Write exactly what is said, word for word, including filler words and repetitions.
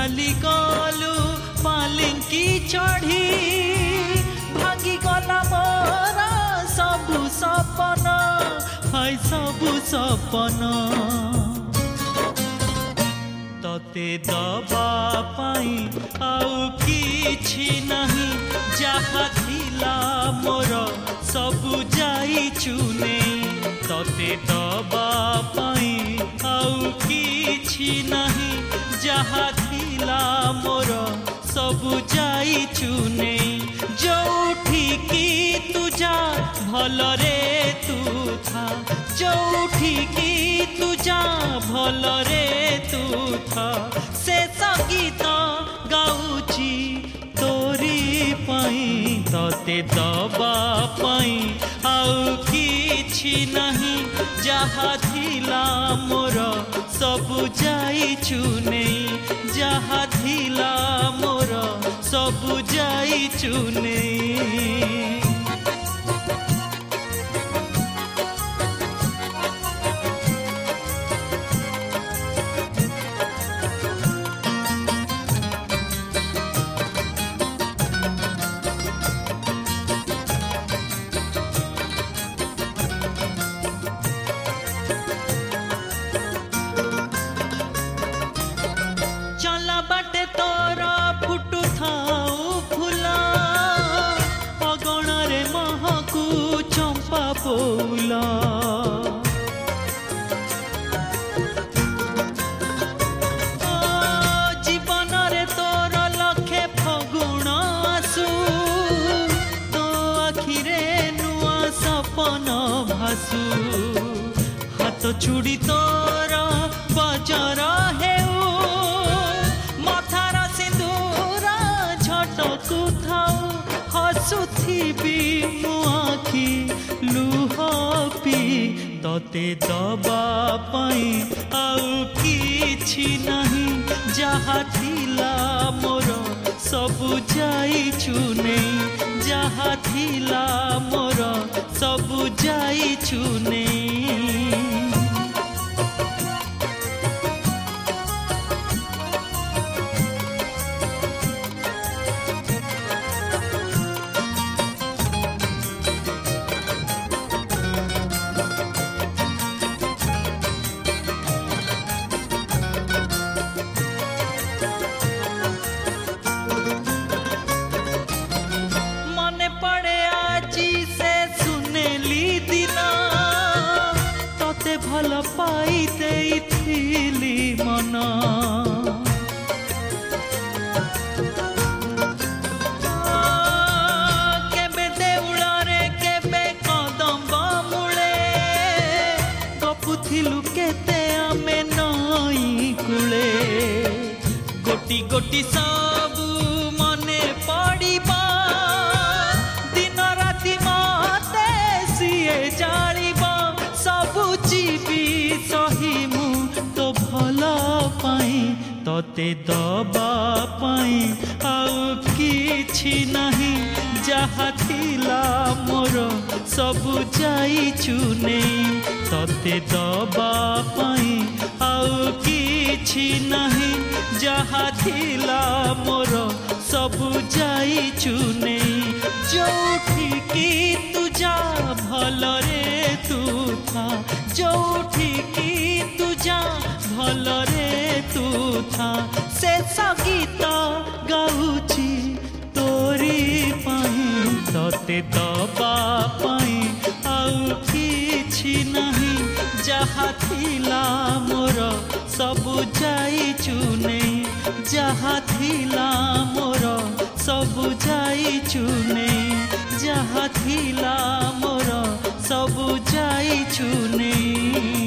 चाली गलु पालिंकी चढ़ी भांगी गला मोर सबु सपन हाय सबु सपन तते दबा पाई आउ किछि नहीं जहा थिला मोर सबु जाइछु नहीं तते दबा पाई आउ किछि नहीं जहा थिला मोर सबु जाइछु नहीं जोठी की तुझा भल रे तू था जोठी की तुझा भल रे तू था से संगीत गाउची तोरी पाई तते दबा पाई आउ किछि नहीं जहा थिला मोर सबु जाइछु नहीं जहा थिला मोर सबु जाइछु नहीं बाटे तोरा फुटु थाऊ फुला अगणरे महकू चंपा फूला जीवन रे तोर लखे फगुण आसु तो आखिरे नुआ सपन भासु हाथ छुड़ी तोर बजर हेउ हसुथिबी मो आखि लुह पी तते दबा पाई आउ किछि नहीं जहा थिला मोर सबु जाइछु नहीं जहा थिला मोर सबु जाइछु नहीं भल पाई देइथिली मन केबे देउଳରେ केबे कदम्ब मूले गपुथिलु केते आमे नई कूले गोटी गोटी सबु मने पड़िबा दिन राति मते सिए जालिबा सबु जीवी सही मु तो भल पाई तते दबा पाई आउ किछि नहीं जहा थिला मोर सबु जाइछु नहीं तते दबा पाई आउ किछि नहीं जहा थिला मोर सबु जाइछु नहीं जोठी की तुझा भल रे तू था जोठी की तुझा भल रे तू था से संगीत गाउची तोरी पाई तते दबा पाई आउ किछि नहीं जहा थिला मोर सबु जाइछु नहीं जहा थिला मोर सबु जाइछु नहीं जहा थिला मोर सबु जाइछु नहीं।